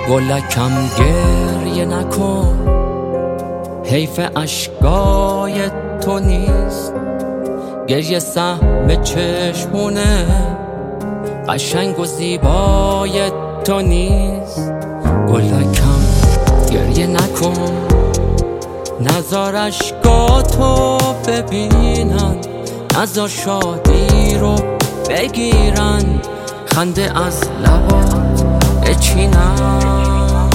گلکم گریه نکن، حیف اشکای تو نیست. گریه سهم چشمونه، قشنگ و زیبای تو نیست. گلکم گریه نکن، نذار اشکاتو ببینن، نذار شادی رو بگیرن، خنده از لبات بچینن.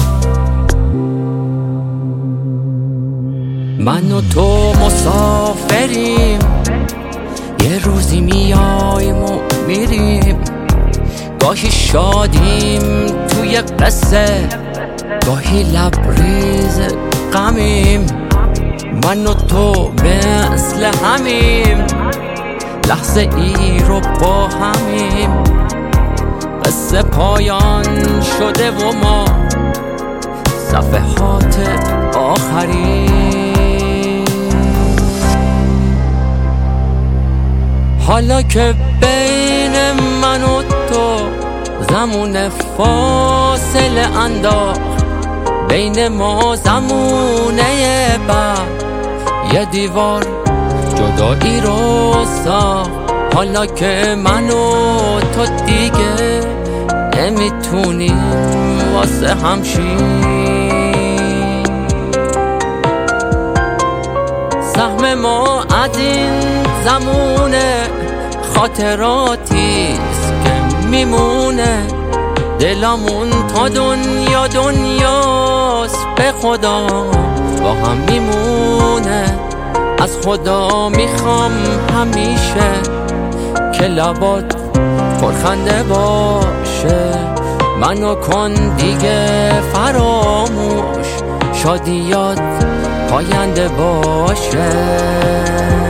من و تو مسافریم، یه روزی میایم و میریم. گاهی شادیم توی قصه، گاهی لبریز غمیم. من و تو مثل همیم، لحظه ای رو با همیم. قصه پایان شده و ما صفحات آخرین. حالا که بین من و تو زمون فاصله انداخت، بین ما زمونه بعد یه دیوار جدایی رو ساخت. حالا که من و تو دیگه نمیتونیم واسه همشیم، سهم ما از این زمونه خاطراتیست که میمونه. دلمون تا دنیاست، به خدا با هم میمونه. از خدا میخوام همیشه که لبات پرخنده باشه. منو کن دیگه فراموش، شادیات پاینده باشه.